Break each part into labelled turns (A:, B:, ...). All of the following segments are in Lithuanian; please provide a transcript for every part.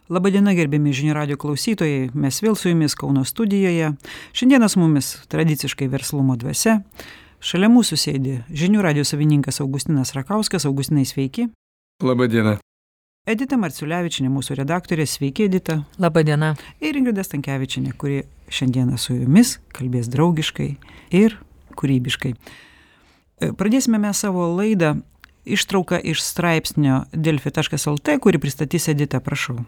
A: Labadiena, gerbiami žinių radio klausytojai, mes vėl su jumis Kauno studijoje. Šiandieną su mumis tradiciškai verslumo dvasia. Šalia mūsų sėdi žinių radio savininkas Augustinas Rakauskas. Augustinai, sveiki.
B: Labadiena.
A: Edita Marciulevičienė, mūsų redaktorė. Sveiki, Edita.
C: Labadiena.
A: Ir Ingrida Stankevičienė, kuri šiandieną su jumis kalbės draugiškai ir kūrybiškai. Pradėsime mes savo laidą ištrauką iš straipsnio delfi.lt, kurį pristatys Edita, prašau.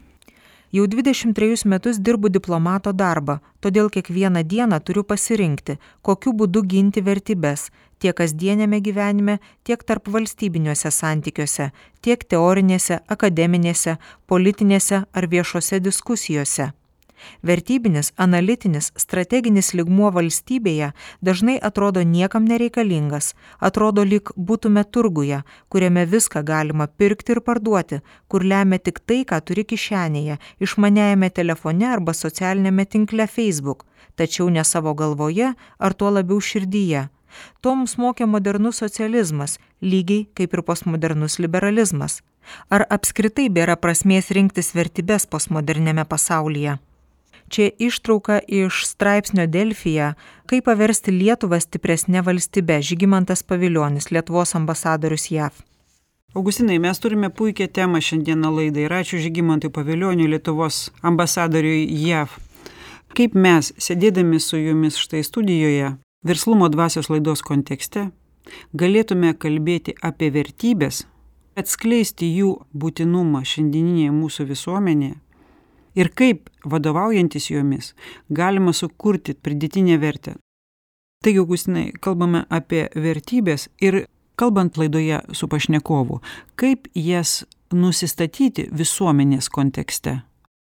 C: Jau 23 metus dirbu diplomato darbą, todėl kiekvieną dieną turiu pasirinkti, kokiu būdu ginti vertybes, tiek kasdienėme gyvenime, tiek tarp valstybiniuose santykiuose, tiek teorinėse, akademinėse, politinėse ar viešose diskusijose. Vertybinis, analitinis, strateginis lygmuo valstybėje dažnai atrodo niekam nereikalingas, atrodo lyg būtume turguje, kuriame viską galima pirkti ir parduoti, kur lemia tik tai, ką turi kišenėje, išmaniajame telefone arba socialinėme tinkle Facebook, tačiau ne savo galvoje ar tuo labiau širdyje. To mums mokė modernus socializmas, lygiai kaip ir postmodernus liberalizmas. Ar apskritai bėra prasmės rinktis vertybes postmoderniame pasaulyje? Čia ištrauka iš straipsnio Delfyje, kaip paversti Lietuvą stipresnę valstybę, Žygimantas Pavilionis, Lietuvos ambasadorius JAV.
A: Augustinai, mes turime puikią temą šiandieną laidai ir ačiū Žygimantui Pavilioniui, Lietuvos ambasadoriui JAV. Kaip mes, sėdėdami su jumis štai studijoje, verslumo dvasios laidos kontekste, galėtume kalbėti apie vertybės, atskleisti jų būtinumą šiandieninėje mūsų visuomenėje, ir kaip, vadovaujantis jomis, galima sukurti pridėtinę vertę. Taigi, Augustinai, kalbame apie vertybės ir kalbant laidoje su pašnekovu, kaip jas nusistatyti visuomenės kontekste?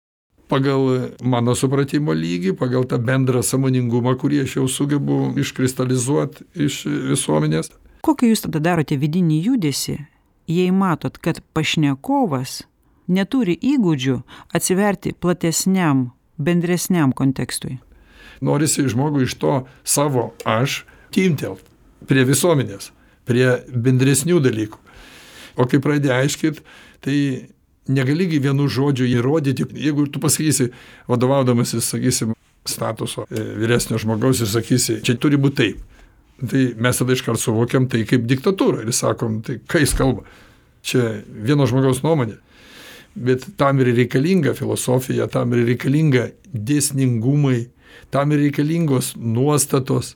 B: Pagal mano supratimo lygį, pagal tą bendrą sąmoningumą, kurį aš jau sugebu iškristalizuoti iš visuomenės.
A: Kokį jūs tada darote vidinį judesį, jei matot, kad pašnekovas neturi įgūdžių atsiverti platesniam, bendresniam kontekstui?
B: Norisi žmogui iš to savo aš timtelt prie visuomenės, prie bendresnių dalykų. O kai pradedi aiškit, tai negaligi vienu žodžiu įrodyti. Jeigu tu pasakysi, vadovaudamasis, sakysim, statuso vyresnio žmogaus ir sakysi, čia turi būti taip, tai mes tada iškart suvokiam tai kaip diktatūrą ir sakom, tai kai jis kalba, čia vieno žmogaus nuomonė. Bet tam ir reikalinga filosofija, tam ir reikalinga dėsningumai, tam ir reikalingos nuostatos.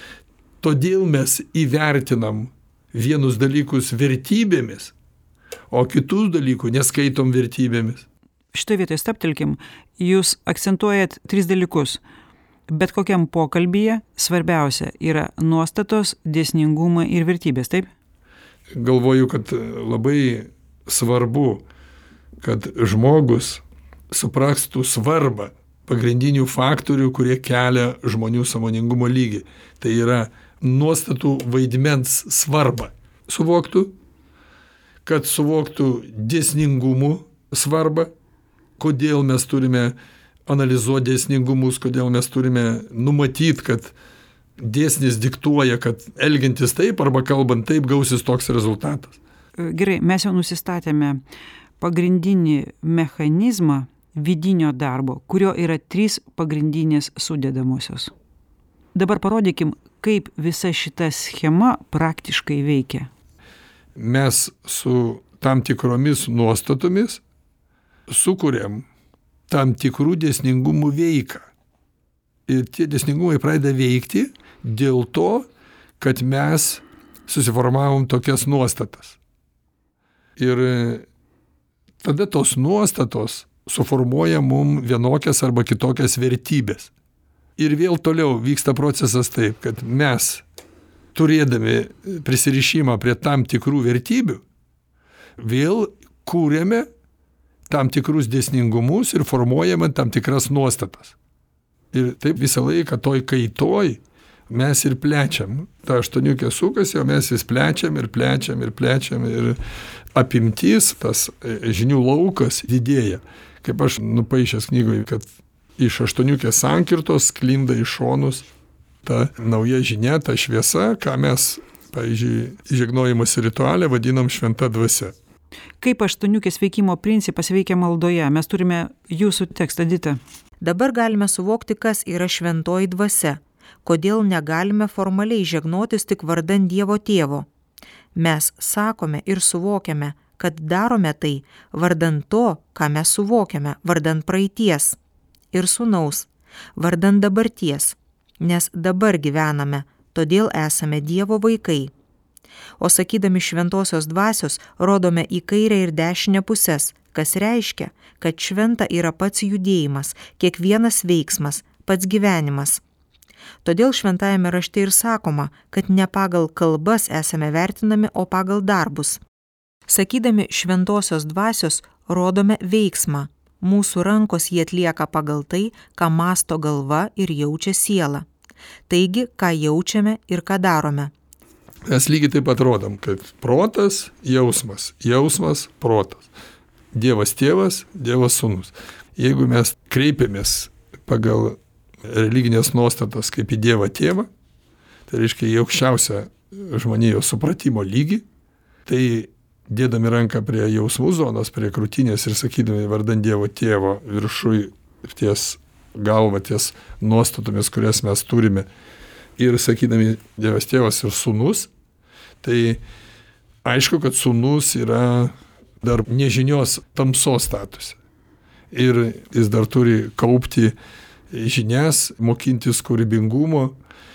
B: Todėl mes įvertinam vienus dalykus vertybėmis, o kitus dalykų neskaitom vertybėmis.
A: Šitoje vietoje staptelkim, jūs akcentuojat 3 dalykus. Bet kokiam pokalbyje svarbiausia yra nuostatos, dėsningumai ir vertybės, taip?
B: Galvoju, kad labai svarbu, kad žmogus suprastų svarbą pagrindinių faktorių, kurie kelia žmonių sąmoningumo lygį. Tai yra nuostatų vaidmens svarbą. Suvoktų, kad suvoktų dėsningumų svarbą, kodėl mes turime analizuoti dėsningumus, kodėl mes turime numatyti, kad dėsnis diktuoja, kad elgiantis taip arba kalbant taip gausis toks rezultatas.
A: Gerai, mes jau nusistatėme pagrindinį mechanizmą vidinio darbo, kurio yra 3 pagrindinės sudedamosios. Dabar parodykim, kaip visa šita schema praktiškai veikia.
B: Mes su tam tikromis nuostatomis sukuriam tam tikrų dėsningumų veiką. Ir tie dėsningumai pradeda veikti dėl to, kad mes susiformavom tokias nuostatas. Ir tada tos nuostatos suformuoja mum vienokias arba kitokias vertybės. Ir vėl toliau vyksta procesas taip, kad mes, turėdami prisirišimą prie tam tikrų vertybių, vėl kūrėme tam tikrus dėsningumus ir formuojame tam tikras nuostatas. Ir taip visą laiką toj kaitoj mes ir plečiam. Ta aštuoniukė sukasi, o mes vis plečiam ir plečiam ir plečiam ir apimtis, tas žinių laukas didėja. Kaip aš nupaišęs knygoje, kad iš aštuoniukės sankirtos sklinda į šonus ta nauja žinia, ta šviesa, ką mes, pavyzdžiui, žegnojimosi rituale vadinam šventa dvasia.
A: Kaip aštuoniukės veikimo principas veikia maldoje? Mes turime jūsų tekstą, Edita.
C: Dabar galime suvokti, kas yra šventoji dvasia, kodėl negalime formaliai žegnotis tik vardan Dievo Tėvo. Mes sakome ir suvokiame, kad darome tai vardan to, ką mes suvokiame, vardan praeities ir sūnaus, vardan dabarties, nes dabar gyvename, todėl esame Dievo vaikai. O sakydami šventosios dvasios, rodome į kairę ir dešinę pusės, kas reiškia, kad šventa yra pats judėjimas, kiekvienas veiksmas, pats gyvenimas. Todėl šventajame rašte ir sakoma, kad ne pagal kalbas esame vertinami, o pagal darbus. Sakydami šventosios dvasios, rodome veiksmą. Mūsų rankos jie atlieka pagal tai, ką mąsto galva ir jaučia siela. Taigi, ką jaučiame ir ką darome.
B: Mes lygiai taip pat rodom, kad protas, jausmas, jausmas, protas. Dievas tėvas, Dievas sūnus. Jeigu mes kreipiamės pagal religinės nuostatas kaip į Dievą tėvą, tai reiškia į aukščiausią žmonijos supratimo lygį, tai dėdami ranką prie jausmų zonos, prie krūtinės ir sakydami vardan Dievo tėvo viršui ties galva, ties nuostatomis, kurias mes turime, ir sakydami Dievas tėvas ir sūnus, tai aišku, kad sūnus yra dar nežinios tamsos statuse. Ir jis dar turi kaupti žinias, mokintis kūrybingumo.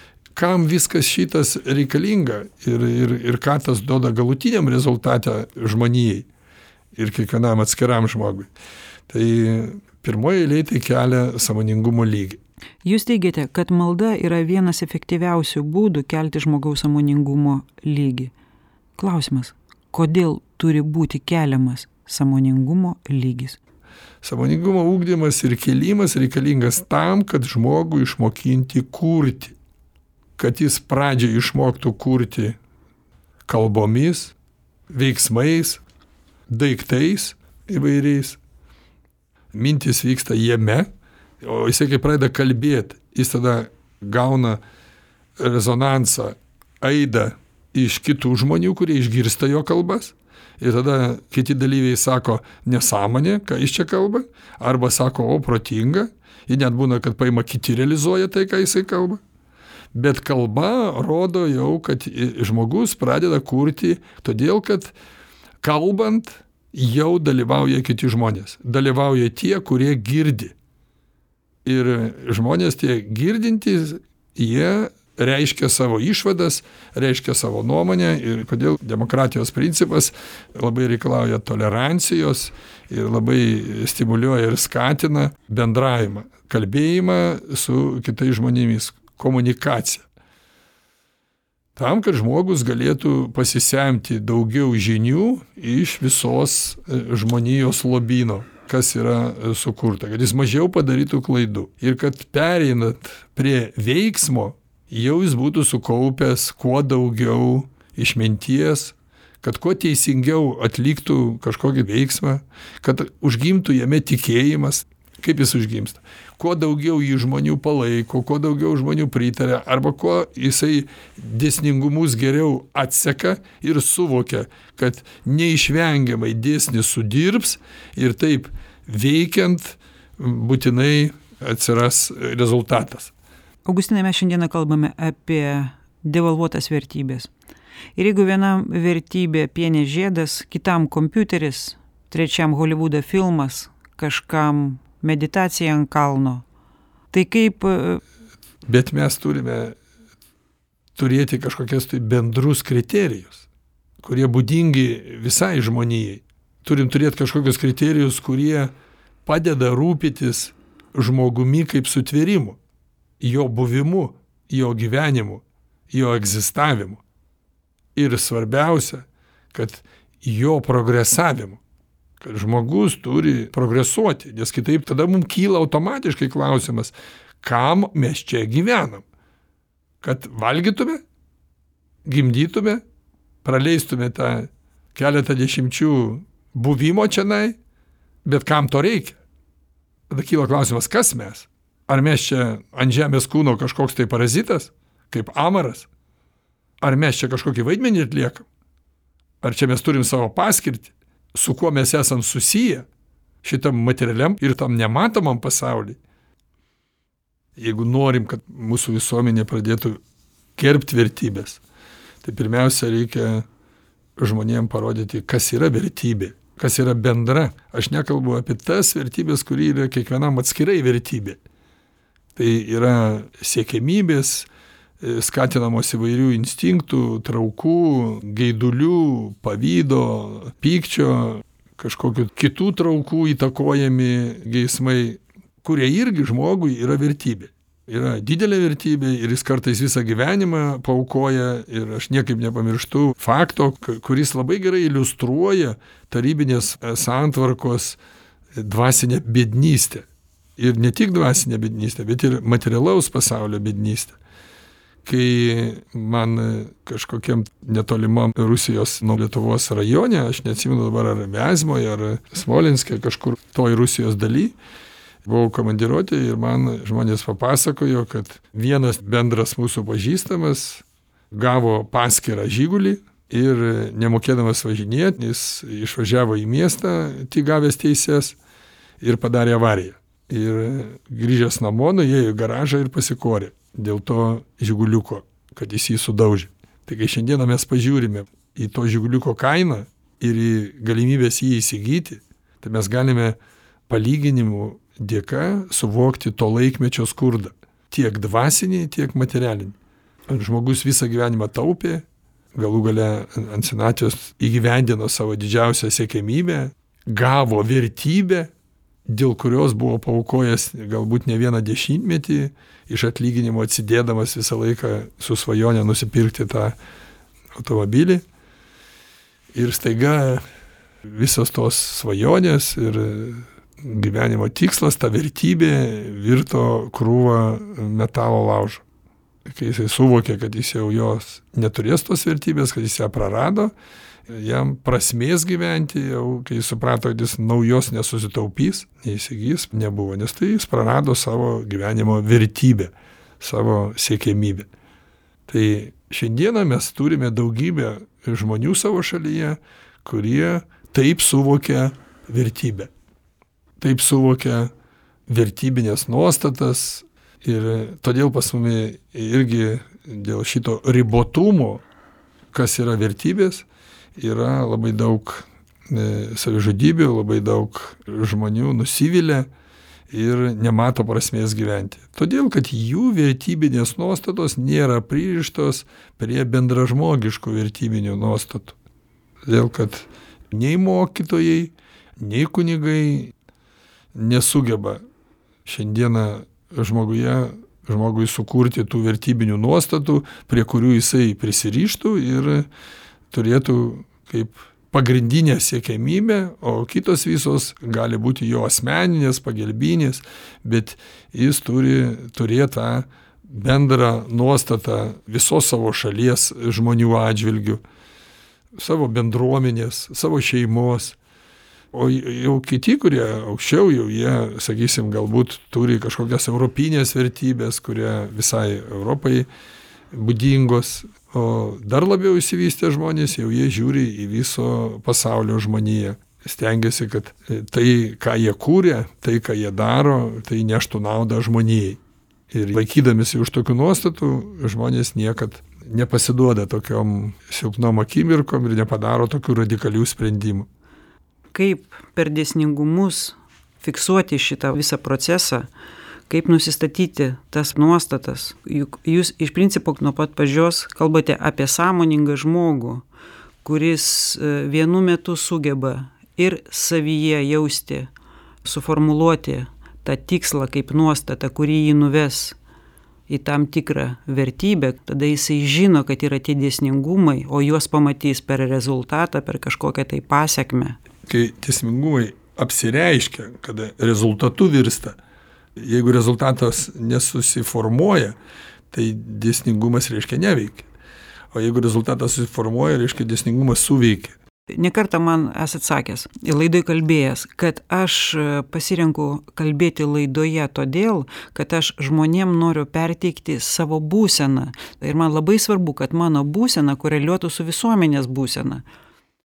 B: Kam viskas šitas reikalinga ir ką tas duoda galutiniam rezultate žmonijai ir kiekvienam atskiram žmogui. Tai pirmoje eilėje tai kelia sąmoningumo lygį.
A: Jūs teigiate, kad malda yra vienas efektyviausių būdų kelti žmogaus sąmoningumo lygį. Klausimas, kodėl turi būti keliamas sąmoningumo lygis?
B: Sąmoningumo ugdymas ir kėlimas reikalingas tam, kad žmogų išmokinti kurti. Kad jis pradžiai išmoktų kurti kalbomis, veiksmais, daiktais įvairiais. Mintis vyksta jame, o jisai kai pradeda kalbėti, jis tada gauna rezonansą, aidą iš kitų žmonių, kurie išgirsta jo kalbas. Ir tada kiti dalyviai sako nesąmonė, ką jis čia kalba, arba sako, o protinga. Ir net būna, kad paima kiti realizuoja tai, ką jisai kalba. Bet kalba rodo jau, kad žmogus pradeda kurti, todėl kad kalbant jau dalyvauja kiti žmonės. Dalyvauja tie, kurie girdi. Ir žmonės tie girdintys, jie reiškia savo išvadas, reiškia savo nuomonę ir kodėl demokratijos principas labai reikalauja tolerancijos ir labai stimuliuoja ir skatina bendravimą, kalbėjimą su kitais žmonėmis, komunikaciją. Tam, kad žmogus galėtų pasisemti daugiau žinių iš visos žmonijos lobyno, kas yra sukurta, kad jis mažiau padarytų klaidų ir kad pereinant prie veiksmo, jau jis būtų sukaupęs kuo daugiau išminties, kad kuo teisingiau atliktų kažkokį veiksmą, kad užgimtų jame tikėjimas. Kaip jis užgimsta? Kuo daugiau jį žmonių palaiko, kuo daugiau žmonių pritaria, arba kuo jisai dėsningumus geriau atseka ir suvokia, kad neišvengiamai dėsnis sudirbs ir taip veikiant būtinai atsiras rezultatas.
A: Augustinai, mes šiandieną kalbame apie devalvuotas vertybės. Ir jeigu vienam vertybė pienės žiedas, kitam kompiuteris, trečiam Hollywoodo filmas, kažkam meditacija ant kalno, tai kaip...
B: Bet mes turime turėti kažkokias tai bendrus kriterijus, kurie būdingi visai žmonijai. Turim turėti kažkokius kriterijus, kurie padeda rūpytis žmogumi kaip sutvėrimu, jo buvimu, jo gyvenimu, jo egzistavimu. Ir svarbiausia, kad jo progresavimu, kad žmogus turi progresuoti, nes kitaip tada mums kyla automatiškai klausimas, kam mes čia gyvenam. Kad valgytume, gimdytume, praleistume tą keletą dešimčių buvimo čianai, bet kam to reikia? Tada kyla klausimas, kas mes? Ar mes čia ant žemės kūno kažkoks tai parazitas, kaip amaras? Ar mes čia kažkokį vaidmenį atliekam? Ar čia mes turim savo paskirtį? su kuo mes esam susiję šitam materialiam ir tam nematomam pasauliui. Jeigu norim, kad mūsų visuomenė pradėtų gerbti vertybės, tai pirmiausia reikia žmonėm parodyti, kas yra vertybė, kas yra bendra. Aš nekalbu apie tas vertybės, kuri yra kiekvienam atskirai vertybė. Tai yra siekiamybės, skatinamos įvairių instinktų, traukų, geidulių, pavydo, pykčio, kažkokių kitų traukų įtakojami geismai, kurie irgi žmogui yra vertybė. Yra didelė vertybė ir jis kartais visą gyvenimą paaukoja ir aš niekaip nepamirštu fakto, kuris labai gerai iliustruoja tarybinės santvarkos dvasinę biednystę. Ir ne tik dvasinę biednystę, bet ir materialaus pasaulio biednystę. Kai man kažkokiam netolimam Rusijos nuo Lietuvos rajone, aš neatsimenu dabar ar Viazmoje, ar Smolenske, kažkur toj Rusijos daly, buvau komandiruotė ir man žmonės papasakojo, kad vienas bendras mūsų pažįstamas gavo paskirą žigulį ir nemokėdamas važinėti, jis išvažiavo į miestą, tik gavęs teises ir padarė avariją. Ir grįžęs namo, nuėjo į garažą ir pasikorė dėl to žiguliuko, kad jis jį sudaužė. Tai kai šiandieną mes pažiūrime į to žiguliuko kainą ir į galimybės jį įsigyti, tai mes galime palyginimų dėka suvokti to laikmečio skurdą. Tiek dvasinį, tiek materialinį. Žmogus visą gyvenimą taupė, galų gale ant senatvės įgyvendino savo didžiausią siekiamybę, gavo vertybę, dėl kurios buvo paaukojęs galbūt ne vieną dešimtmetį, iš atlyginimo atsidėdamas visą laiką su svajonė nusipirkti tą automobilį. Ir staiga visos tos svajonės ir gyvenimo tikslas, ta vertybė virto krūvą metalo laužo. Kai jisai suvokė, kad jis jau jos neturės tos vertybės, kad jis ją prarado, jam prasmės gyventi, jau kai jis suprato, kad jis naujos nesusitaupys, neįsigys, nebuvo, nes tai jis prarado savo gyvenimo vertybę, savo siekiamybę. Tai šiandieną mes turime daugybę žmonių savo šalyje, kurie taip suvokia vertybę. Taip suvokia vertybinės nuostatas ir todėl pas mumi irgi dėl šito ribotumo, kas yra vertybės, yra labai daug savižudybių, labai daug žmonių nusivilia ir nemato prasmės gyventi. Todėl, kad jų vertybinės nuostatos nėra pririštos prie bendražmogiškų vertybinių nuostatų. Todėl, kad nei mokytojai, nei kunigai nesugeba šiandieną žmogui sukurti tų vertybinių nuostatų, prie kurių jisai prisirištų ir turėtų kaip pagrindinę siekiamybę, o kitos visos gali būti jo asmeninės, pagelbinės, bet jis turi turėti tą bendrą nuostatą visos savo šalies žmonių atžvilgių, savo bendruomenės, savo šeimos. O jau kiti, kurie aukščiau, jau jie, sakysim, galbūt turi kažkokias europinės vertybės, kurie visai Europai būdingos, o dar labiau išsivystę žmonės, jau jie žiūri į viso pasaulio žmoniją. Stengiasi, kad tai, ką jie kūrė, tai, ką jie daro, tai neštų naudą žmonijai. Ir laikydamisi už tokių nuostatų, žmonės niekad nepasiduoda tokiom silpnom akimirkom ir nepadaro tokių radikalių sprendimų.
A: Kaip per dėsningumus fiksuoti šitą visą procesą, kaip nusistatyti tas nuostatas. Juk jūs iš principo nuo pat pradžios kalbate apie sąmoningą žmogų, kuris vienu metu sugeba ir savyje jausti, suformuluoti tą tikslą kaip nuostatą, kuri jį nuves į tam tikrą vertybę, tada jisai žino, kad yra tie dėsningumai, o juos pamatys per rezultatą, per kažkokią tai pasekmę.
B: Kai dėsningumai apsireiškia, kada rezultatu virsta, jeigu rezultatas nesusiformuoja, tai dėsningumas reiškia neveikia. O jeigu rezultatas susiformuoja, reiškia dėsningumas suveikia.
A: Nekartą man esat sakęs, laidoj kalbėjęs, kad aš pasirenku kalbėti laidoje todėl, kad aš žmonėm noriu perteikti savo būseną. Ir man labai svarbu, kad mano būsena koreliuotų su visuomenės būsena.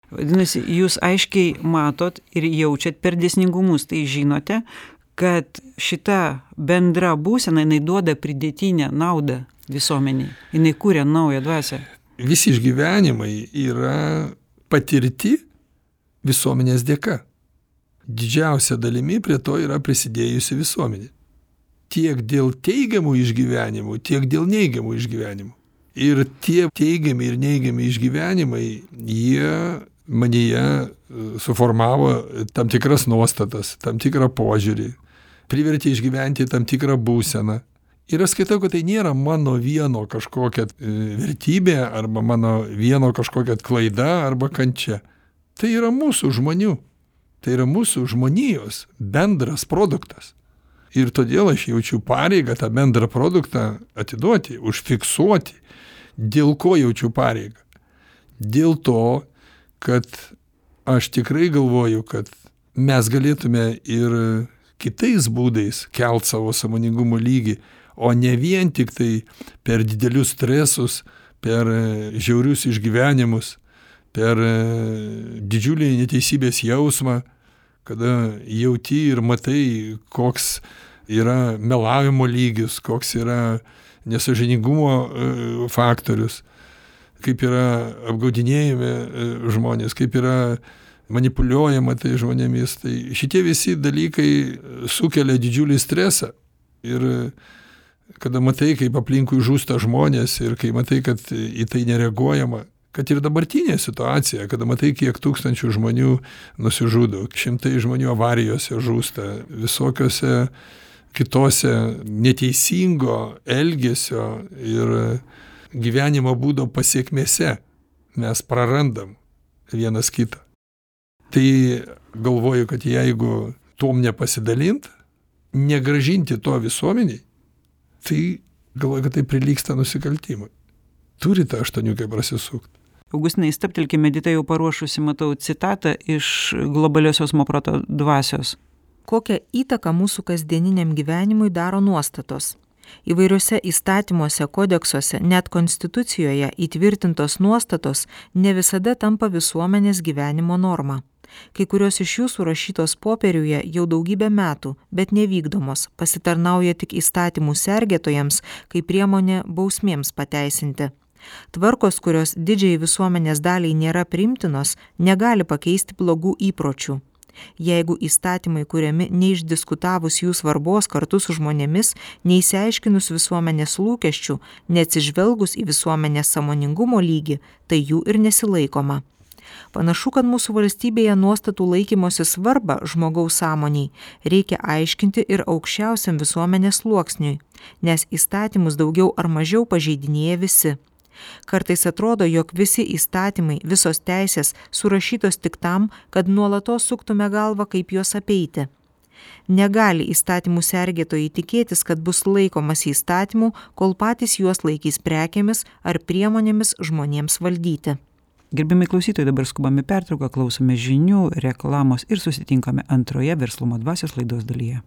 A: Vadinasi, jūs aiškiai matot ir jaučiat per dėsningumus, tai žinote, kad šita bendra būsena, jinai duoda pridėtinę naudą visuomeniai, jinai kūrė naują dvasią.
B: Visi išgyvenimai yra patirti visuomenės dėka. Didžiausia dalimi prie to yra prisidėjusi visuomenė. Tiek dėl teigiamų išgyvenimų, tiek dėl neigiamų išgyvenimų. Ir tie teigiami ir neigiami išgyvenimai, jie manyje suformavo tam tikras nuostatas, tam tikrą požiūrį, privertė išgyventi tam tikrą būseną. Ir aš skaitau, kad tai nėra mano vieno kažkokia vertybė, arba mano vieno kažkokia klaida, arba kančia. Tai yra mūsų žmonių. Tai yra mūsų žmonijos bendras produktas. Ir todėl aš jaučiu pareigą tą bendrą produktą atiduoti, užfiksuoti. Dėl ko jaučiu pareigą? Dėl to, kad aš tikrai galvoju, kad mes galėtume ir kitais būdais kelt savo sąmoningumo lygį, o ne vien tik tai per didelius stresus, per žiaurius išgyvenimus, per didžiulį neteisybės jausmą, kada jauti ir matai, koks yra melavimo lygis, koks yra nesąžiningumo faktorius, kaip yra apgaudinėjami žmonės, kaip yra manipuliuojama tai žmonėmis. Tai šitie visi dalykai sukelia didžiulį stresą. Ir kada matai, kaip aplinkui žūsta žmonės ir kai matai, kad į tai nereaguojama, kad ir dabartinė situacija, kada matai, kiek tūkstančių žmonių nusižudo, šimtai žmonių avarijose žūsta, visokiose kitose neteisingo elgesio ir gyvenimo būdo pasiekmėse mes prarandam vienas kitą. Tai galvoju, kad jeigu tom nepasidalint, negrąžinti to visuomeniai, tai galvoju, kad tai prilygsta nusikaltimui. Turi tą aštuoniukę prasisukti.
A: Augustinai, stabtelkime, Edita jau paruošusi, matau citatą iš globaliosios Moproto dvasios.
C: Kokią įtaką mūsų kasdieniniam gyvenimui daro nuostatos? Įvairiuose įstatymuose, kodeksuose, net konstitucijoje įtvirtintos nuostatos ne visada tampa visuomenės gyvenimo norma. Kai kurios iš jų surašytos popieriuje jau daugybę metų, bet nevykdomos, pasitarnauja tik įstatymų sergėtojams, kaip priemonė bausmėms pateisinti. Tvarkos, kurios didžiai visuomenės daliai nėra priimtinos, negali pakeisti blogų įpročių. Jeigu įstatymai kuriami neišdiskutavus jų svarbos kartu su žmonėmis, neįsiaiškinus visuomenės lūkesčių, neatsižvelgus į visuomenės sąmoningumo lygį, tai jų ir nesilaikoma. Panašu, kad mūsų valstybėje nuostatų laikymosi svarbą žmogaus sąmoniai reikia aiškinti ir aukščiausiam visuomenės sluoksniui, nes įstatymus daugiau ar mažiau pažeidinėja visi. Kartais atrodo, jog visi įstatymai, visos teisės surašytos tik tam, kad nuolatos suktume galvą, kaip juos apeiti. Negali įstatymų sergėtojai tikėtis, kad bus laikomas įstatymų, kol patys juos laikys prekėmis ar priemonėmis žmonėms valdyti.
A: Gerbiami klausytojai, dabar skubame pertrauką, klausome žinių, reklamos ir susitinkame antroje Verslumo dvasios laidos dalyje.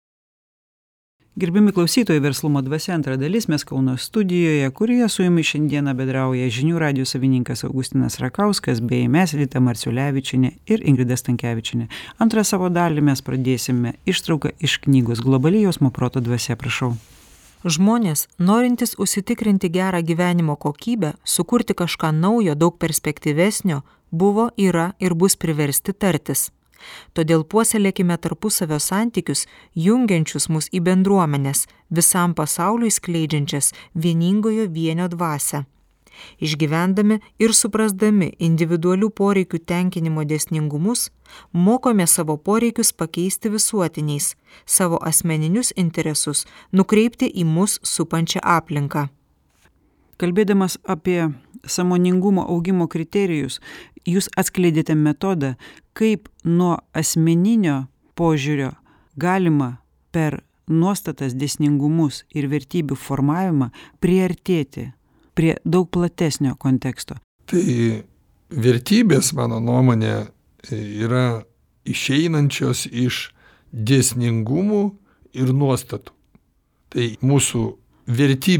A: Gerbiami klausytojai, Verslumo dvasia antra dalis, mes Kauno studijoje, kurioje su jumis šiandieną bendrauja žinių radijo savininkas Augustinas Rakauskas, bei mes Edita Marciulevičienė ir Ingrida Stankevičienė. Antrą savo dalį mes pradėsime ištrauką iš knygos Globali jausmo proto dvasia, prašau.
C: Žmonės, norintys užsitikrinti gerą gyvenimo kokybę, sukurti kažką naujo, daug perspektyvesnio, buvo, yra ir bus priversti tartis. Todėl puoselėkime tarpusavio santykius, jungiančius mus į bendruomenes, visam pasauliui skleidžiančias vieningojo vienio dvasią. Išgyvendami ir suprasdami individualių poreikių tenkinimo dėsningumus, mokome savo poreikius pakeisti visuotiniais, savo asmeninius interesus nukreipti į mus supančią aplinką.
A: Kalbėdamas apie sąmoningumo augimo kriterijus, jūs atskleidėte metodą, kaip nuo asmeninio požiūrio galima per nuostatas, dėsningumus ir vertybių formavimą priartėti prie daug platesnio konteksto.
B: Tai vertybės, mano nuomonė, yra išeinančios iš dėsningumų ir nuostatų. Tai mūsų vertybės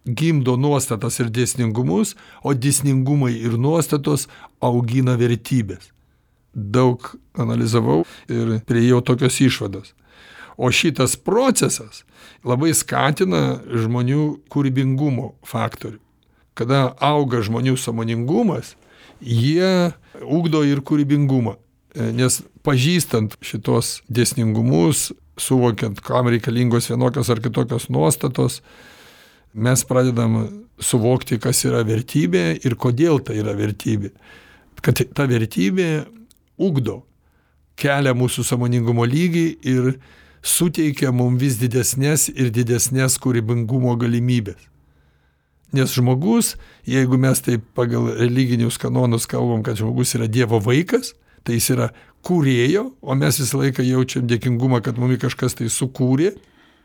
B: gimdo nuostatas ir dėsningumus, o dėsningumai ir nuostatos augina vertybės. Daug analizavau ir priėjau tokios išvados. O šitas procesas labai skatina žmonių kūrybingumo faktorių. Kada auga žmonių sąmoningumas, jie ugdo ir kūrybingumą. Nes pažįstant šitos dėsningumus, suvokiant, kam reikalingos vienokios ar kitokios nuostatos, mes pradedam suvokti, kas yra vertybė ir kodėl tai yra vertybė. Kad ta vertybė ugdo, kelia mūsų sąmoningumo lygį ir suteikia mums vis didesnės ir didesnės kūrybingumo galimybės. Nes žmogus, jeigu mes taip pagal religinius kanonus kalbam, kad žmogus yra Dievo vaikas, tai jis yra kūrėjo, o mes visą laiką jaučiam dėkingumą, kad mumi kažkas tai sukūrė,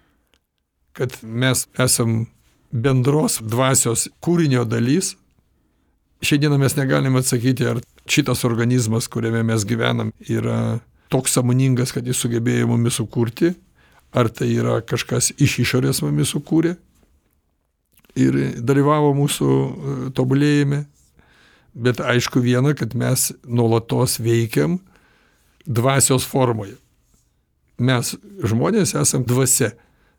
B: kad mes esam bendros dvasios kūrinio dalis. Šiandieną mes negalime atsakyti, ar šitas organizmas, kuriame mes gyvenam, yra toks sąmoningas, kad jis sugebėjo mumis sukurti, ar tai yra kažkas iš išorės mumis sukūrė ir dalyvavo mūsų tobulėjime. Bet aišku viena, kad mes nuolatos veikiam dvasios formoje. Mes žmonės esam dvasia,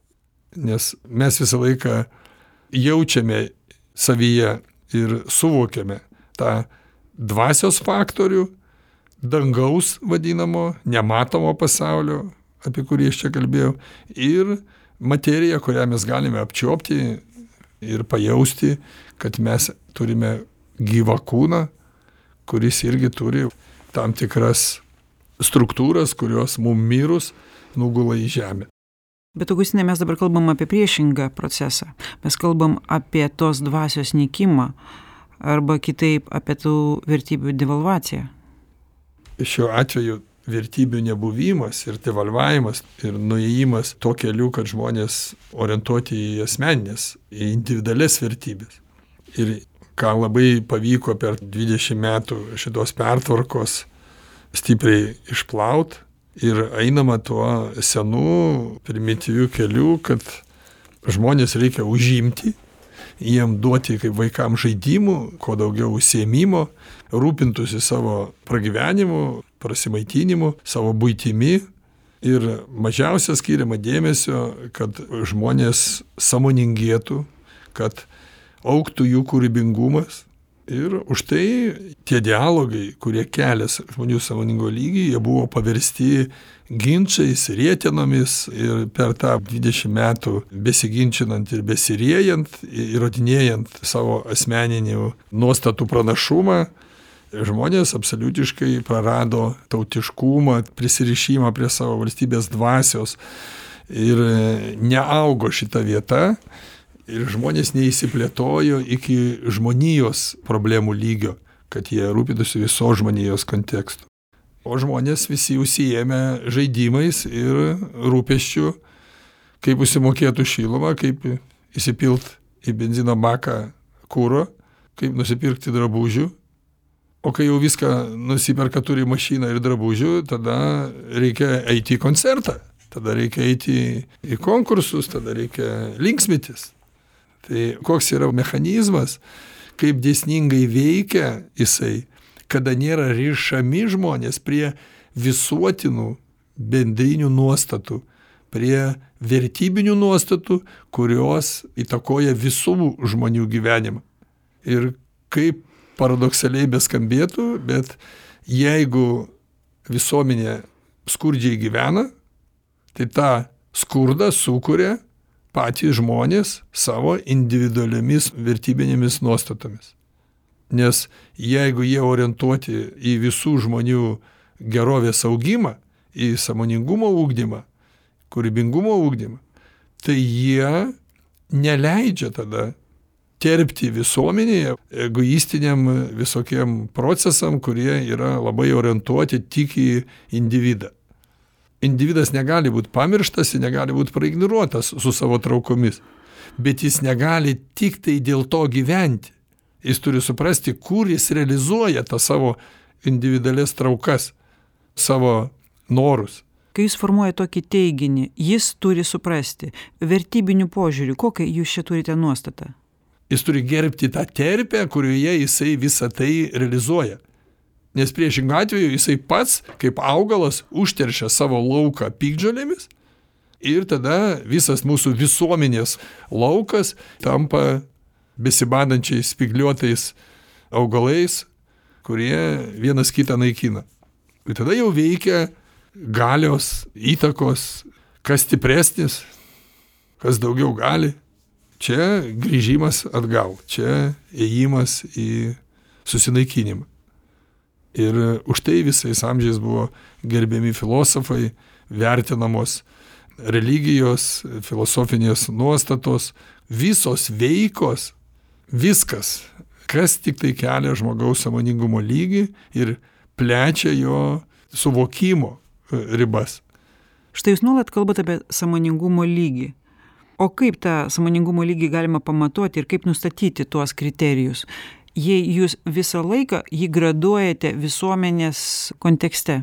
B: nes mes visą laiką jaučiame savyje ir suvokiame tą dvasios faktorių, dangaus vadinamo, nematomo pasaulio, apie kurį aš čia kalbėjau, ir materiją, kurią mes galime apčiuopti ir pajausti, kad mes turime gyvą kūną, kuris irgi turi tam tikras struktūras, kurios mum mirus nugula į žemę.
A: Bet Augustinai, mes dabar kalbam apie priešingą procesą. Mes kalbam apie tos dvasios nykimą arba kitaip apie tų vertybių devalvaciją.
B: Šiuo atveju vertybių nebuvimas ir devalvavimas ir nuėjimas to keliu, kad žmonės orientuoti į asmeninės, į individualias vertybės. Ir ką labai pavyko per 20 metų šitos pertvarkos stipriai išplaut ir einama tuo senu primityviu keliu, kad žmonės reikia užimti, jiem duoti kaip vaikams žaidimų, kuo daugiau užsiėmimo, rūpintųsi savo pragyvenimu, prasimaitinimu, savo buitimi ir mažiausia skiriama dėmesio, kad žmonės sąmoningėtų, kad augtų jų kūrybingumas. Ir už tai tie dialogai, kurie kelia žmonių sąmoningo lygį, jie buvo paversti ginčiais, rietenomis ir per tą 20 metų besiginčinant ir besiriejant, įrodinėjant savo asmeninių nuostatų pranašumą, žmonės absoliutiškai prarado tautiškumą, prisirišimą prie savo valstybės dvasios ir neaugo šita vieta. Ir žmonės neįsiplėtojo iki žmonijos problemų lygio, kad jie rūpintųsi visos žmonijos kontekstu. O žmonės visi užsiėmė žaidimais ir rūpesčiu, kaip užsimokėtų šilumą, kaip įsipilt į benzino baką kuro, kaip nusipirkti drabužių. O kai jau viską nusiperka, turi mašiną ir drabužių, tada reikia eiti į koncertą, tada reikia eiti į konkursus, tada reikia linksmitis. Tai koks yra mechanizmas, kaip dėsningai veikia jisai, kada nėra rišami žmonės prie visuotinų bendrinių nuostatų, prie vertybinių nuostatų, kurios įtakoja visų žmonių gyvenimą. Ir kaip paradoksaliai beskambėtų, bet jeigu visuomenė skurdžiai gyvena, tai tą skurdą sukuria patys žmonės savo individualiomis vertybinėmis nuostatomis. Nes jeigu jie orientuoti į visų žmonių gerovės augimą, į sąmoningumo ugdymą, kūrybingumo ugdymą, tai jie neleidžia tada terpti visuomenėje egoistiniam visokiem procesam, kurie yra labai orientuoti tik į individą. Individas negali būti pamirštas, jis negali būti praignoruotas su savo traukomis, bet jis negali tik tai dėl to gyventi. Jis turi suprasti, kur jis realizuoja tą savo individualias traukas, savo norus.
A: Kai jūs formuojate tokį teiginį, jis turi suprasti vertybinių požiūrių, kokią jūs čia turite nuostatą?
B: Jis turi gerbti tą terpę, kurioje jisai visą tai realizuoja. Nes priešingų atveju jisai pats, kaip augalas, užteršia savo lauką piktžolėmis ir tada visas mūsų visuomenės laukas tampa besibadančiais spygliuotais augalais, kurie vienas kitą naikina. Ir tada jau veikia galios, įtakos, kas stipresnis, kas daugiau gali. Čia grįžimas atgal, čia ėjimas į susinaikinimą. Ir už tai visais amžiais buvo gerbiami filosofai, vertinamos religijos, filosofinės nuostatos, visos veikos, viskas, kas tik tai kelia žmogaus sąmoningumo lygį ir plečia jo suvokimo ribas.
A: Štai jūs nuolat kalbate apie sąmoningumo lygį. O kaip tą sąmoningumo lygį galima pamatuoti ir kaip nustatyti tuos kriterijus, jei jūs visą laiką jį graduojate visuomenės kontekste?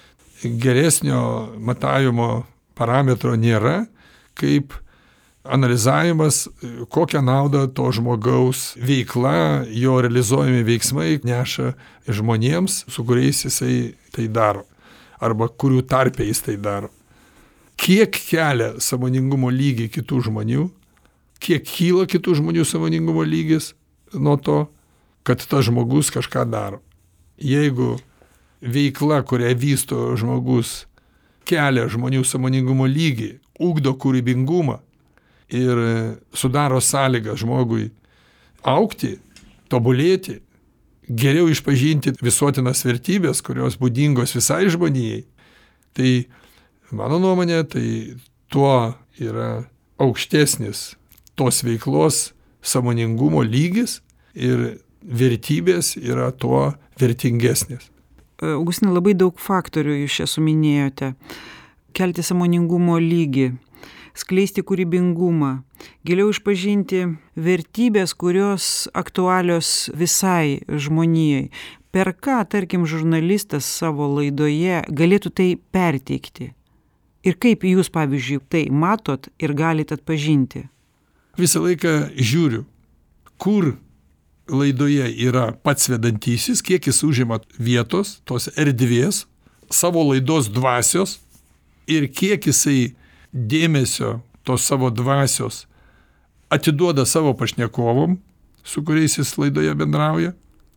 B: Geresnio matavimo parametro nėra, kaip analizavimas, kokią naudą to žmogaus veikla, jo realizuojami veiksmai neša žmonėms, su kuriais jisai tai daro, arba kurių tarpe jis tai daro. Kiek kelia sąmoningumo lygį kitų žmonių, kiek kyla kitų žmonių sąmoningumo lygis nuo to, kad tas žmogus kažką daro. Jeigu veikla, kurią vysto žmogus, kelia žmonių sąmoningumo lygį, ugdo kūrybingumą ir sudaro sąlygą žmogui augti, tobulėti, geriau išpažinti visuotinas vertybės, kurios būdingos visai žmonijai, tai mano nuomonė, tai tuo yra aukštesnis tos veiklos sąmoningumo lygis ir vertybės yra tuo vertingesnės.
A: Augustinai, labai daug faktorių jūs čia suminėjote. Kelti sąmoningumo lygį, skleisti kūrybingumą, giliau išpažinti vertybės, kurios aktualios visai žmonijai. Per ką, tarkim, žurnalistas savo laidoje galėtų tai perteikti? Ir kaip jūs, pavyzdžiui, tai matot ir galite atpažinti?
B: Visą laiką žiūriu, kur laidoje yra pats vedantysis, kiek jis užima vietos, tos erdvės, savo laidos dvasios ir kiek jisai dėmesio tos savo dvasios atiduoda savo pašnekovom, su kuriais jis laidoje bendrauja.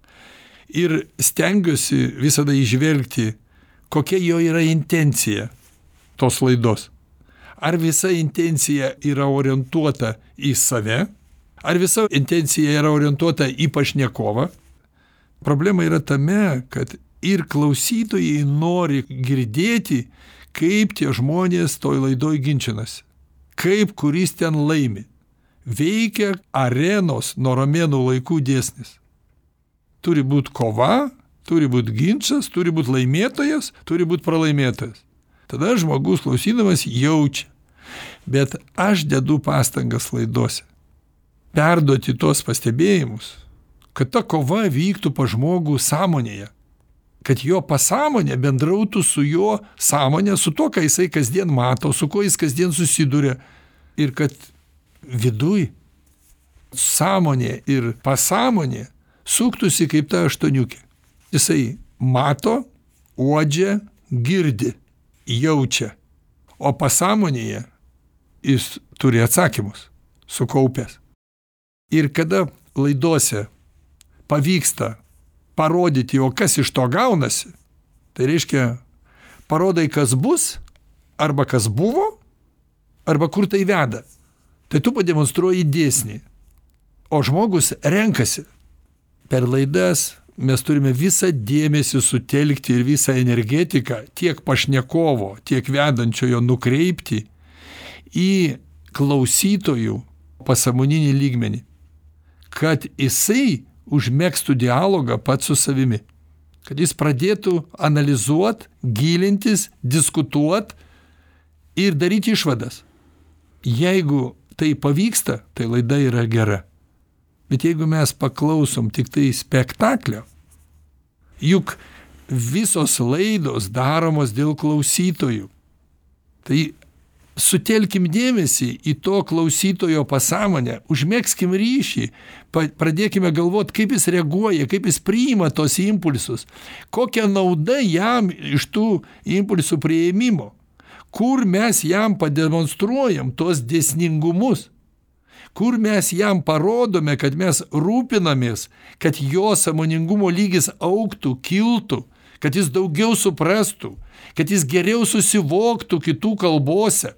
B: Ir stengiuosi visada įžvelgti, kokia jo yra intencija tos laidos. Ar visa intencija yra orientuota į save, ar visa intencija yra orientuota į pašnekovą. Problema yra tame, kad ir klausytojai nori girdėti, kaip tie žmonės toj laidoj ginčinasi, kaip kuris ten laimi. Veikia arenos nuo romėnų laikų dėsnis. Turi būti kova, turi būti ginčas, turi būti laimėtojas, turi būti pralaimėtojas. Tada žmogus klausydamas jaučia. Bet aš dedu pastangas laidose. Perduoti tos pastebėjimus, kad ta kova vyktų pa žmogų sąmonėje. Kad jo pasąmonė bendrautų su jo sąmonė, su to, ką jisai kasdien mato, su kuo jis kasdien susiduria. Ir kad viduj sąmonė ir pasąmonė suktųsi kaip ta aštuoniukė. Jisai mato, uodžia, girdi, jaučia. O pasąmonėje jis turi atsakymus sukaupęs. Ir kada laidose pavyksta parodyti, o kas iš to gaunasi, tai reiškia, parodai, kas bus, arba kas buvo, arba kur tai veda. Tai tu pademonstruoji dėsnį. O žmogus renkasi. Per laidas mes turime visą dėmesį sutelkti ir visą energetiką tiek pašnekovo, tiek vedančiojo nukreipti į klausytojų pasąmoninį lygmenį, kad jisai užmegztų dialogą pats su savimi, kad jis pradėtų analizuot, gilintis, diskutuot ir daryti išvadas. Jeigu tai pavyksta, tai laida yra gera. Bet jeigu mes paklausom tik tai spektaklio, juk visos laidos daromos dėl klausytojų, tai sutelkim dėmesį į to klausytojo pasąmonę, užmėgskim ryšį, pradėkime galvoti, kaip jis reaguoja, kaip jis priima tos impulsus, kokia nauda jam iš tų impulsų priėmimo, kur mes jam pademonstruojam tos dėsningumus, kur mes jam parodome, kad mes rūpinamės, kad jo sąmoningumo lygis augtų, kiltų, kad jis daugiau suprastų, kad jis geriau susivoktų kitų kalbose,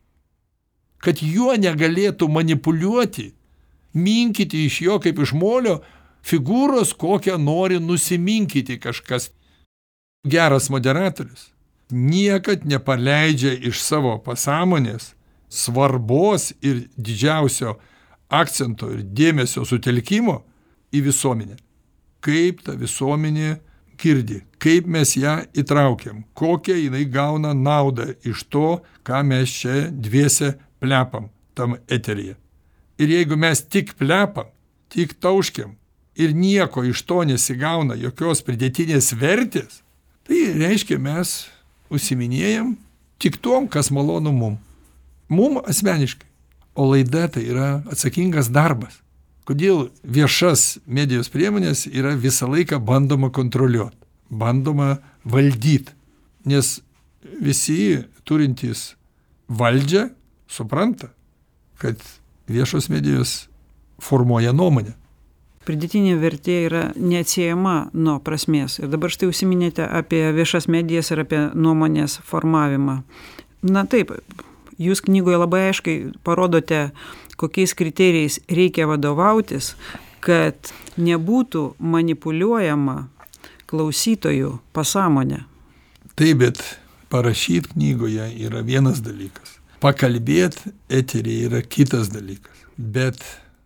B: kad juo negalėtų manipuliuoti, minkyti iš jo kaip iš molio figūros, kokią nori nusiminkyti kažkas. Geras moderatorius niekad nepaleidžia iš savo pasąmonės svarbos ir didžiausio akcento ir dėmesio sutelkimo į visuomenę. Kaip ta visuomenė girdi, kaip mes ją įtraukiam, kokią jinai gauna naudą iš to, ką mes čia dviese plepam tam eteryje. Ir jeigu mes tik plepam, tik tauškiam ir nieko iš to nesigauna, jokios pridėtinės vertės, tai reiškia mes užsiminėjam tik tom, kas malonu mum. Mum asmeniškai. O laida tai yra atsakingas darbas. Kodėl viešas medijos priemonės yra visą laiką bandoma kontroliuoti, bandoma valdyti. Nes visi turintys valdžią supranta, kad viešos medijos formuoja nuomonę.
A: Pridėtinė vertė yra neatsiejama nuo prasmės. Ir dabar štai užsiminėte apie viešas medijas ir apie nuomonės formavimą. Na taip, jūs knygoje labai aiškiai parodote, kokiais kriterijais reikia vadovautis, kad nebūtų manipuliuojama klausytojų pasąmonė.
B: Taip, bet parašyti knygoje yra vienas dalykas. Pakalbėti eteryje yra kitas dalykas. Bet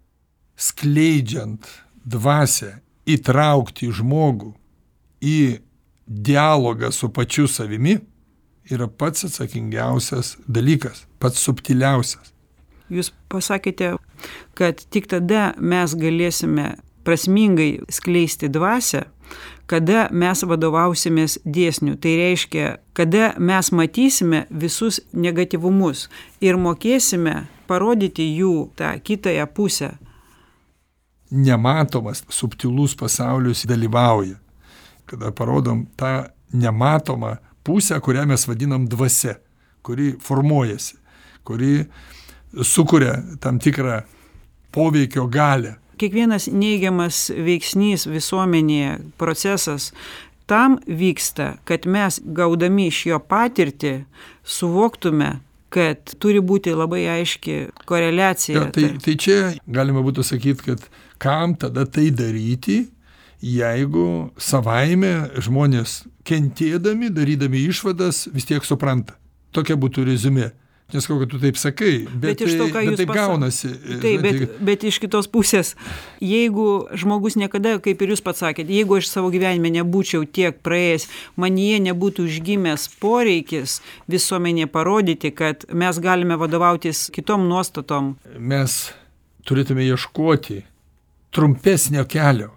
B: skleidžiant dvasią, įtraukti žmogų į dialogą su pačiu savimi yra pats atsakingiausias dalykas, pats subtiliausias.
A: Jūs pasakėte, kad tik tada mes galėsime prasmingai skleisti dvasią, kada mes vadovausimės dėsnių. Tai reiškia, kada mes matysime visus negatyvumus ir mokėsime parodyti jų tą kitąją pusę.
B: Nematomas, subtilus pasaulis dalyvauja. Kada parodom tą nematomą pusę, kurią mes vadinam dvasia, kuri formuojasi, kuri sukuria tam tikrą poveikio galią.
A: Kiekvienas neigiamas veiksnys visuomenėje, procesas, tam vyksta, kad mes gaudami iš jo patirtį suvoktume, kad turi būti labai aiški koreliacija.
B: Ja, tai čia galima būtų sakyti, kad kam tada tai daryti, jeigu savaime žmonės kentėdami, darydami išvadas, vis tiek supranta. Tokia būtų reziumė. Neskau, kad tu taip sakai, bet taip gaunasi.
A: Taip, bet iš kitos pusės, jeigu žmogus niekada, kaip ir jūs pats sakėte, jeigu aš savo gyvenime nebūčiau tiek praėjęs, manyje nebūtų užgimęs poreikis visuomenė parodyti, kad mes galime vadovautis kitom nuostatom.
B: Mes turėtume ieškoti trumpesnio kelio,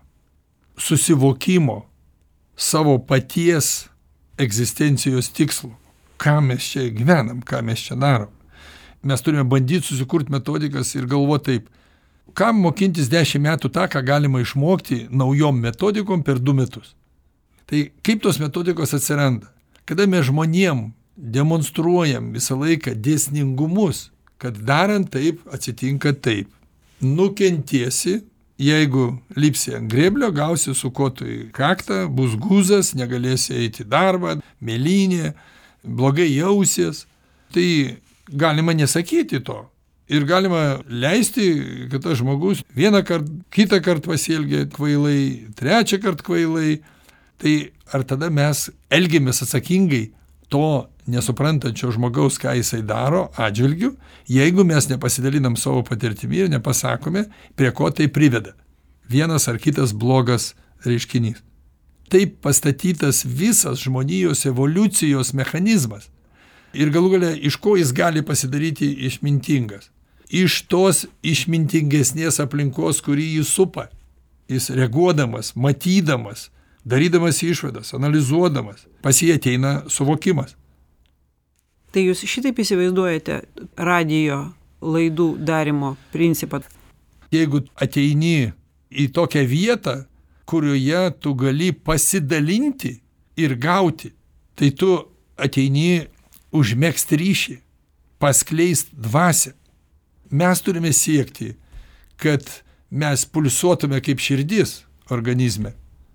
B: susivokimo savo paties egzistencijos tikslo. Ką mes čia gyvenam, ką mes čia darom. Mes turime bandyti susikurti metodikas ir galvoti taip, kam mokintis 10 metų tą, ką galima išmokti naujom metodikom per 2 metus. Tai kaip tos metodikos atsiranda? Kada mes žmonėm demonstruojam visą laiką dėsningumus, kad darant taip atsitinka taip. Nukentiesi, jeigu lipsi ant grėblio, gausi su kotu į kaktą, bus guzas, negalėsi eiti į darbą, mėlynė, blogai jausies, tai galima nesakyti to. Ir galima leisti, kad tas žmogus vieną kartą, kitą kartą pasielgia kvailai, trečią kartą kvailai. Tai ar tada mes elgiamės atsakingai to nesuprantančio žmogaus, ką jisai daro atžvilgiu, jeigu mes nepasidalinam savo patirtimi ir nepasakome, prie ko tai priveda. Vienas ar kitas blogas reiškinys. Taip pastatytas visas žmonijos evoliucijos mechanizmas. Ir galų gale, iš ko jis gali pasidaryti išmintingas? Iš tos išmintingesnės aplinkos, kurį jį supa. Jis reaguodamas, matydamas, darydamas išvadas, analizuodamas, pas jį ateina suvokimas.
A: Tai jūs šitaip įsivaizduojate radijo laidų darimo principą?
B: Jeigu ateini į tokią vietą, kurioje tu gali pasidalinti ir gauti, tai tu ateini užmegzti ryšį, paskleist dvasią. Mes turime siekti, kad mes pulsuotume kaip širdis organizme,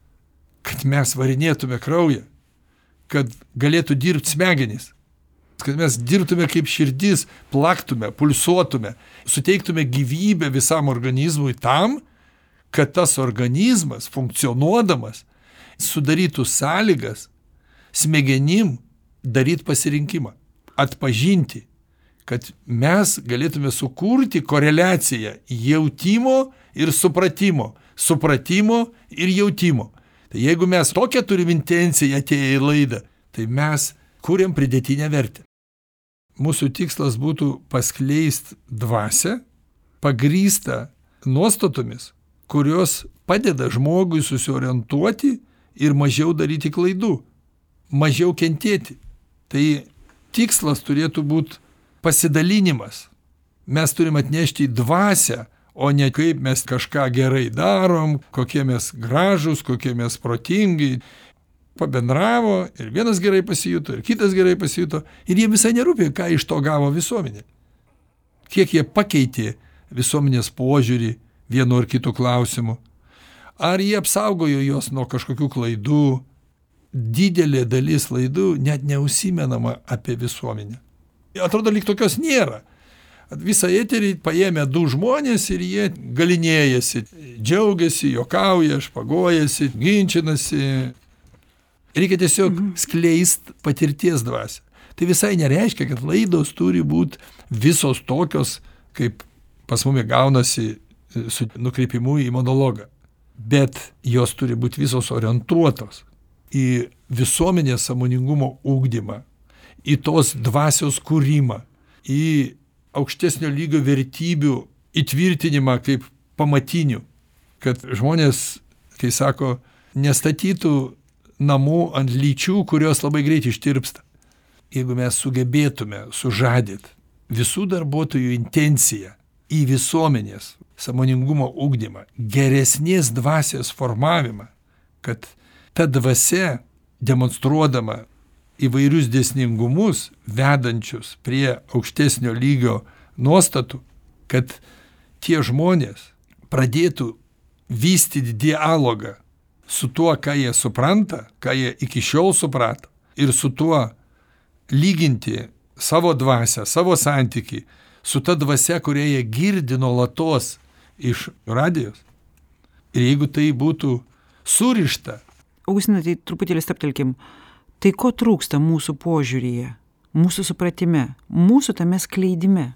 B: kad mes varinėtume kraują, kad galėtų dirbti smegenys, kad mes dirbtume kaip širdis, plaktume, pulsuotume, suteiktume gyvybę visam organizmui tam, kad tas organizmas funkcionuodamas sudarytų sąlygas smegenim daryti pasirinkimą, atpažinti, kad mes galėtume sukurti koreliaciją jautimo ir supratimo, supratimo ir jautimo. Tai jeigu mes tokią turim intenciją atėję į laidą, tai mes kuriam pridėtinę vertę. Mūsų tikslas būtų paskleist dvasią, pagrįstą nuostatomis, kurios padeda žmogui susiorientuoti ir mažiau daryti klaidų, mažiau kentėti. Tai tikslas turėtų būti pasidalinimas. Mes turim atnešti dvasią, o ne kaip mes kažką gerai darom, kokie mes gražus, kokie mes protingi. Pabendravo ir vienas gerai pasijuto, ir kitas gerai pasijuto, ir jie visai nerūpė, ką iš to gavo visuomenė. Kiek jie pakeitė visuomenės požiūrį vienu ar kitu klausimu. Ar jie apsaugojo juos nuo kažkokių klaidų. Didelė dalis klaidų net neužsimenama apie visuomenę. Atrodo, lyg tokios nėra. Visą eterį paėmė du žmonės ir jie galinėjasi, džiaugiasi, juokauja, špagojasi, ginčinasi. Reikia tiesiog skleist patirties dvasią. Tai visai nereiškia, kad laidos turi būti visos tokios, kaip pas mumi gaunasi su nukreipimu į monologą. Bet jos turi būti visos orientuotos į visuomenės sąmoningumo ugdymą, į tos dvasios kūrimą, į aukštesnio lygio vertybių įtvirtinimą kaip pamatinių, kad žmonės, kai sako, nestatytų namų ant lyčių, kurios labai greit ištirpsta. Jeigu mes sugebėtume sužadyti visų darbuotojų intenciją į visuomenės sąmoningumo ugdymą, geresnės dvasios formavimą, kad ta dvasia demonstruodama įvairius dėsningumus, vedančius prie aukštesnio lygio nuostatų, kad tie žmonės pradėtų vystyti dialogą su tuo, ką jie supranta, ką jie iki šiol suprato, ir su tuo lyginti savo dvasią, savo santykį su ta dvasia, kurią jie girdi nuolatos iš radijos. Ir jeigu tai būtų surišta.
A: Augustinai, tai truputėlį stabtelkim. Tai ko trūksta mūsų požiūryje, mūsų supratime, mūsų tame skleidime?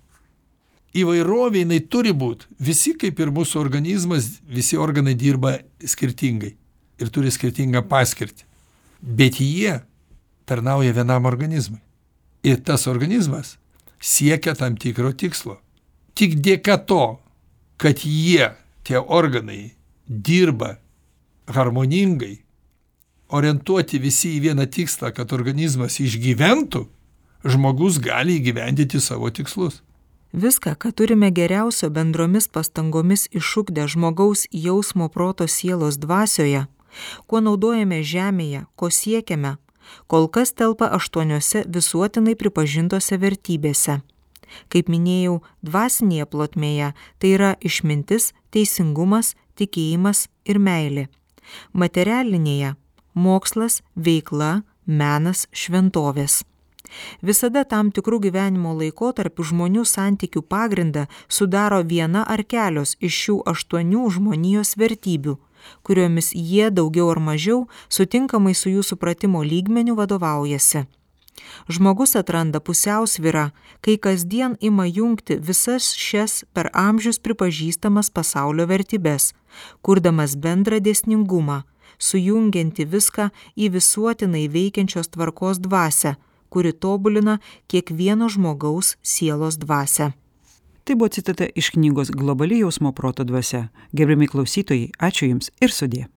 B: Įvairovė jinai turi būti. Visi, kaip ir mūsų organizmas, visi organai dirba skirtingai ir turi skirtingą paskirtį. Bet jie tarnauja vienam organizmui. Ir tas organizmas siekia tam tikro tikslo. Tik dėka to, kad jie, tie organai, dirba harmoningai, orientuoti visi į vieną tikslą, kad organizmas išgyventų, žmogus gali įgyvendyti savo tikslus.
C: Viską, ką turime geriausio bendromis pastangomis išugdę žmogaus jausmo proto sielos dvasioje, kuo naudojame žemėje, ko siekiame, kol kas telpa 8 visuotinai pripažintose vertybėse. Kaip minėjau, dvasinėje plotmėje tai yra išmintis, teisingumas, tikėjimas ir meilė. Materialinėje mokslas, veikla, menas, šventovės. Visada tam tikrų gyvenimo laikotarpių žmonių santykių pagrindą sudaro viena ar kelios iš šių 8 žmonijos vertybių, kuriomis jie daugiau ar mažiau sutinkamai su jų supratimo lygmeniu vadovaujasi. Žmogus atranda pusiausvyrą, kai kasdien ima jungti visas šias per amžius pripažįstamas pasaulio vertybes, kurdamas bendrą dėsningumą, sujungianti viską į visuotinai veikiančios tvarkos dvasią, kuri tobulina kiekvieno žmogaus sielos dvasią.
A: Tai buvo citata iš knygos Globali jausmo proto dvasia. Gerbiami klausytojai, ačiū Jums ir sudie.